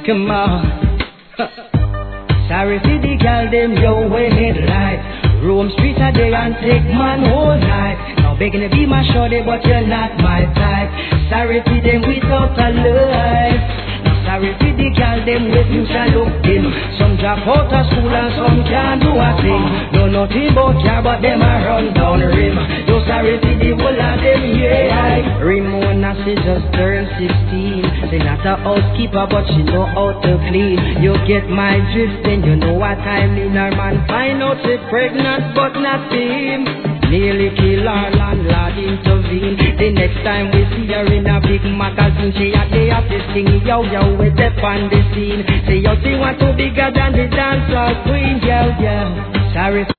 Come on. Sorry for the girl, them yo way headlight. Roam street a day and take man whole night. Now begging to be my shorty, but you're not my type. Sorry for them without a life. Now sorry for the girl, them with you shall look in. Some drop out of school and some can't do a thing. Know nothing about car, but them a run down the rim. Yo sorry for the whole of them, yeah. Ramona, she just turned 16. She not a housekeeper, but she know how to clean. You get my drift, then you know what I mean. Her man find out she pregnant, but not him. Nearly kill her landlord intervene. The next time we see her in a big magazine, she a day of this thing. Yo, yo, we step on the scene. Say, yo, she want to bigger than the dancer queen. Yo, yo, sorry.